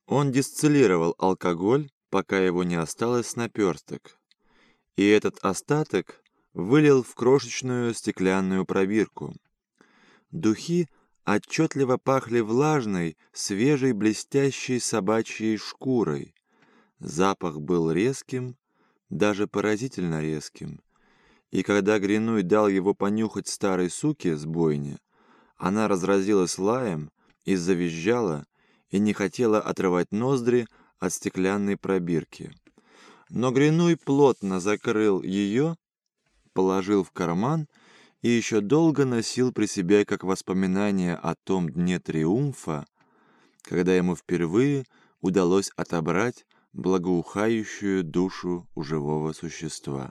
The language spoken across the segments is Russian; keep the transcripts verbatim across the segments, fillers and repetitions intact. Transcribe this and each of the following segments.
Он дистиллировал алкоголь, пока его не осталось с наперсток, и этот остаток вылил в крошечную стеклянную пробирку. Духи отчетливо пахли влажной, свежей, блестящей собачьей шкурой. Запах был резким, даже поразительно резким, и когда Гринуй дал его понюхать старой суке с бойни, она разразилась лаем и завизжала, и не хотела отрывать ноздри от стеклянной пробирки. Но Гринуй плотно закрыл ее, положил в карман и еще долго носил при себе как воспоминание о том дне триумфа, когда ему впервые удалось отобрать благоухающую душу у живого существа.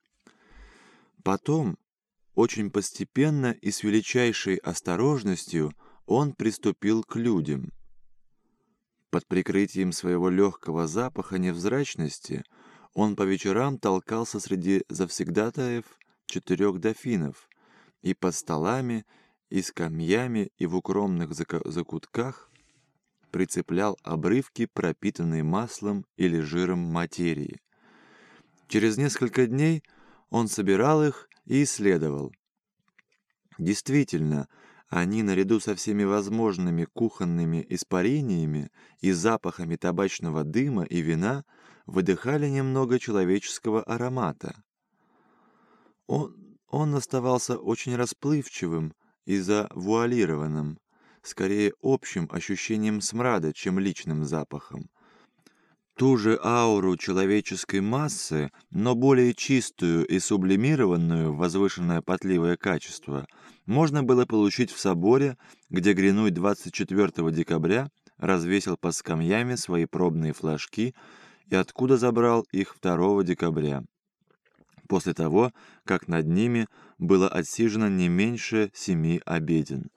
Потом, очень постепенно и с величайшей осторожностью, он приступил к людям. Под прикрытием своего легкого запаха невзрачности он по вечерам толкался среди завсегдатаев четырех дофинов, и под столами, и скамьями, и в укромных закутках прицеплял обрывки, пропитанные маслом или жиром материи. Через несколько дней он собирал их и исследовал. Действительно, они, наряду со всеми возможными кухонными испарениями и запахами табачного дыма и вина, выдыхали немного человеческого аромата. Он, он оставался очень расплывчивым и завуалированным, скорее общим ощущением смрада, чем личным запахом. Ту же ауру человеческой массы, но более чистую и сублимированную в возвышенное потливое качество, можно было получить в соборе, где Гринуй двадцать четвёртого декабря развесил под скамьями свои пробные флажки и откуда забрал их второго декабря, после того, как над ними было отсижено не меньше семи обеден.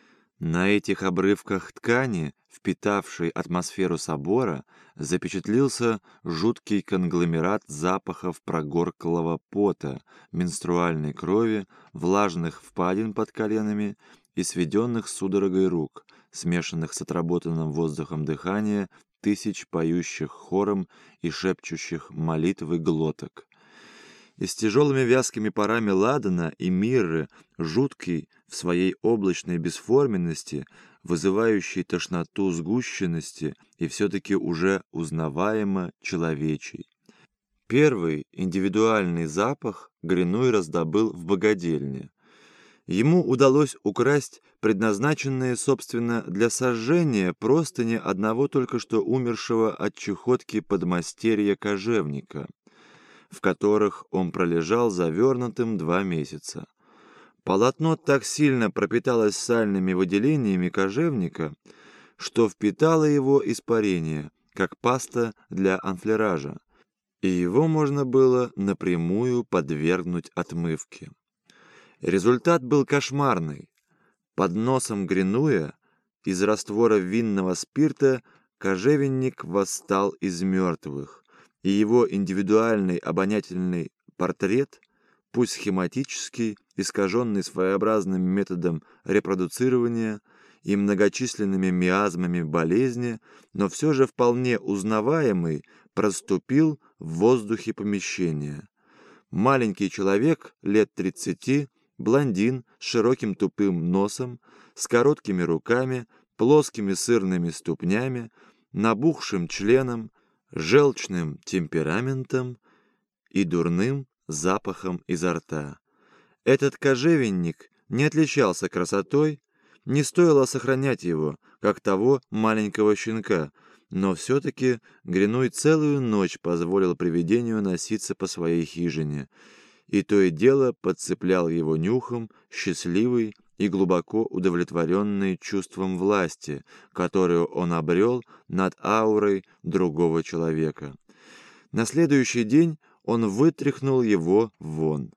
На этих обрывках ткани, впитавшей атмосферу собора, запечатлился жуткий конгломерат запахов прогорклого пота, менструальной крови, влажных впадин под коленами и сведенных судорогой рук, смешанных с отработанным воздухом дыхания тысяч поющих хором и шепчущих молитвы глоток. И с тяжелыми вязкими парами ладана и мирры, жуткий в своей облачной бесформенности, вызывающий тошноту сгущенности и все-таки уже узнаваемо человечий. Первый индивидуальный запах Гринуй раздобыл в богадельне. Ему удалось украсть предназначенные, собственно, для сожжения простыни одного только что умершего от чехотки подмастерья кожевника, в которых он пролежал завернутым два месяца. Полотно так сильно пропиталось сальными выделениями кожевника, что впитало его испарение, как паста для анфлеража, и его можно было напрямую подвергнуть отмывке. Результат был кошмарный. Под носом Гринуя из раствора винного спирта кожевенник восстал из мертвых, и его индивидуальный обонятельный портрет, пусть схематический, искаженный своеобразным методом репродуцирования и многочисленными миазмами болезни, но все же вполне узнаваемый, проступил в воздухе помещения. Маленький человек лет тридцати, блондин с широким тупым носом, с короткими руками, плоскими сырными ступнями, набухшим членом, желчным темпераментом и дурным запахом изо рта. Этот кожевенник не отличался красотой, не стоило сохранять его, как того маленького щенка, но все-таки Гринуй целую ночь позволил привидению носиться по своей хижине, и то и дело подцеплял его нюхом, счастливый и глубоко удовлетворенный чувством власти, которую он обрел над аурой другого человека. На следующий день он вытряхнул его вон.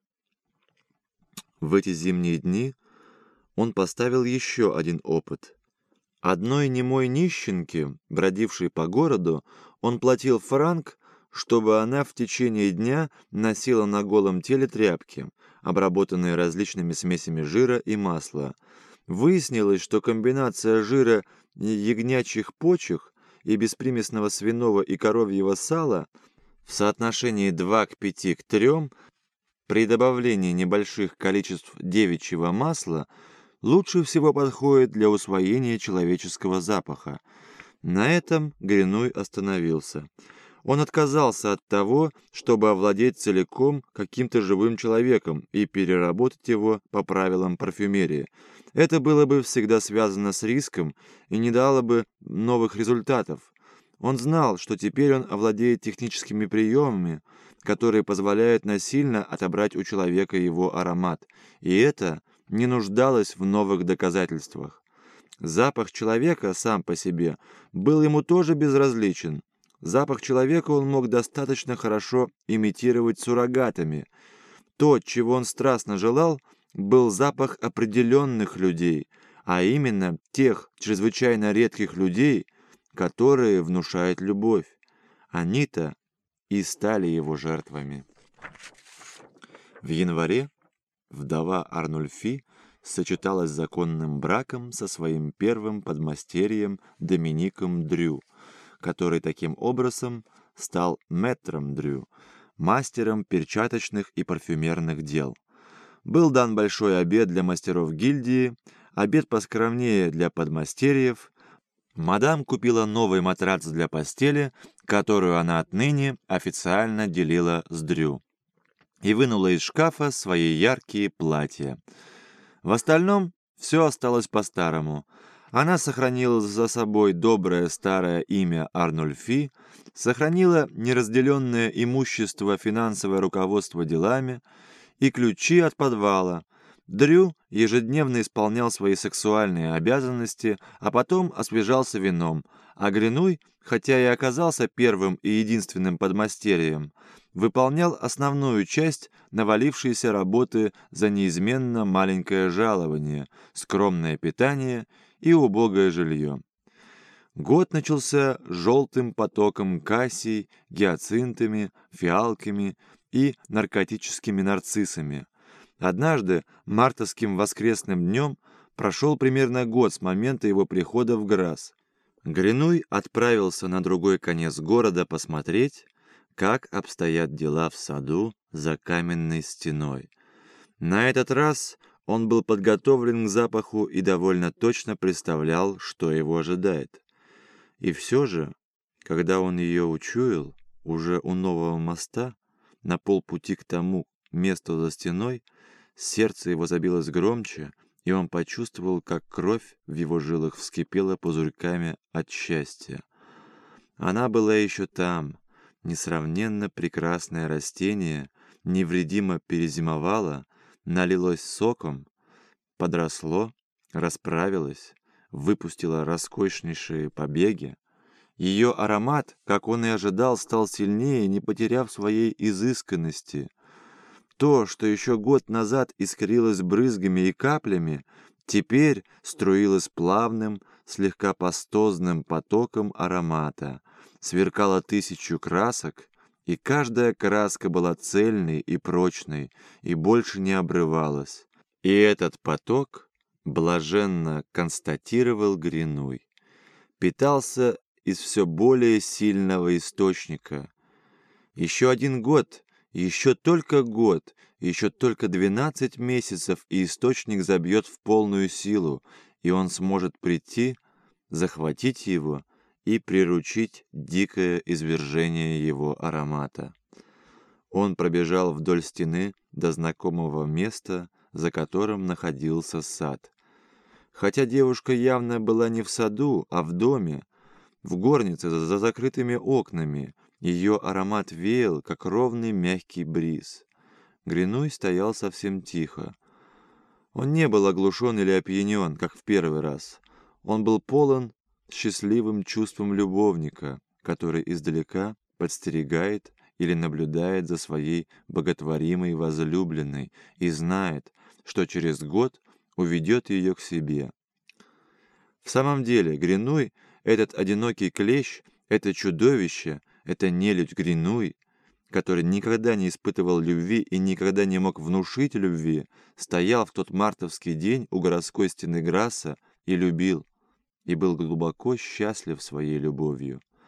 В эти зимние дни он поставил еще один опыт. Одной немой нищенке, бродившей по городу, он платил франк, чтобы она в течение дня носила на голом теле тряпки, обработанные различными смесями жира и масла. Выяснилось, что комбинация жира ягнячьих почек и беспримесного свиного и коровьего сала в соотношении два к пяти к трем при добавлении небольших количеств девичьего масла лучше всего подходит для усвоения человеческого запаха. На этом Гринуй остановился. Он отказался от того, чтобы овладеть целиком каким-то живым человеком и переработать его по правилам парфюмерии. Это было бы всегда связано с риском и не дало бы новых результатов. Он знал, что теперь он овладеет техническими приемами, которые позволяют насильно отобрать у человека его аромат, и это не нуждалось в новых доказательствах. Запах человека сам по себе был ему тоже безразличен. Запах человека он мог достаточно хорошо имитировать суррогатами. То, чего он страстно желал, был запах определенных людей, а именно тех чрезвычайно редких людей, которые внушают любовь. Они-то и стали его жертвами. В январе вдова Арнульфи сочеталась законным браком со своим первым подмастерьем Домиником Дрю, который таким образом стал мэтром Дрю, мастером перчаточных и парфюмерных дел. Был дан большой обед для мастеров гильдии, обед поскромнее для подмастерьев. Мадам купила новый матрац для постели, которую она отныне официально делила с Дрю, и вынула из шкафа свои яркие платья. В остальном все осталось по-старому. Она сохранила за собой доброе старое имя Арнульфи, сохранила неразделенное имущество, финансовое руководство делами и ключи от подвала. Дрю ежедневно исполнял свои сексуальные обязанности, а потом освежался вином, а Гринуй, хотя и оказался первым и единственным подмастерьем, выполнял основную часть навалившейся работы за неизменно маленькое жалование, скромное питание и убогое жилье. Год начался желтым потоком кассий, гиацинтами, фиалками и наркотическими нарциссами. Однажды, мартовским воскресным днем, прошел примерно год с момента его прихода в Грасс. Гринуй отправился на другой конец города посмотреть, как обстоят дела в саду за каменной стеной. На этот раз он был подготовлен к запаху и довольно точно представлял, что его ожидает. И все же, когда он ее учуял, уже у нового моста, на полпути к тому месту за стеной, сердце его забилось громче, и он почувствовал, как кровь в его жилах вскипела пузырьками от счастья. Она была еще там, несравненно прекрасное растение, невредимо перезимовало, налилось соком, подросло, расправилось, выпустило роскошнейшие побеги. Ее аромат, как он и ожидал, стал сильнее, не потеряв своей изысканности. То, что еще год назад искрилось брызгами и каплями, теперь струилось плавным, слегка пастозным потоком аромата, сверкало тысячу красок, и каждая краска была цельной и прочной, и больше не обрывалась. И этот поток, блаженно констатировал Гринуй, питался из все более сильного источника. Еще один год, еще только год, еще только двенадцать месяцев, и источник забьет в полную силу, и он сможет прийти, захватить его и приручить дикое извержение его аромата. Он пробежал вдоль стены до знакомого места, за которым находился сад. Хотя девушка явно была не в саду, а в доме, в горнице за закрытыми окнами, ее аромат веял, как ровный мягкий бриз. Гринуй стоял совсем тихо. Он не был оглушен или опьянен, как в первый раз. Он был полон счастливым чувством любовника, который издалека подстерегает или наблюдает за своей боготворимой возлюбленной и знает, что через год уведет ее к себе. В самом деле, Гринуй, этот одинокий клещ, это чудовище, это нелюдь Гринуй, который никогда не испытывал любви и никогда не мог внушить любви, стоял в тот мартовский день у городской стены Грасса и любил. и был глубоко счастлив своей любовью.